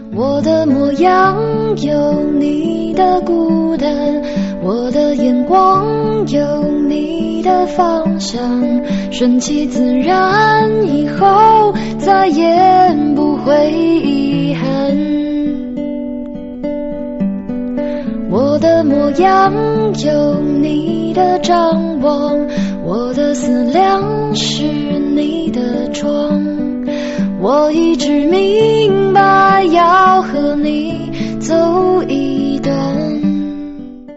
我的模样有你的孤单，我的眼光有你的方向，顺其自然，以后再也不会遗憾。我的模样有你的张望，我的思量是你的妆，我一直明白要和你走一段。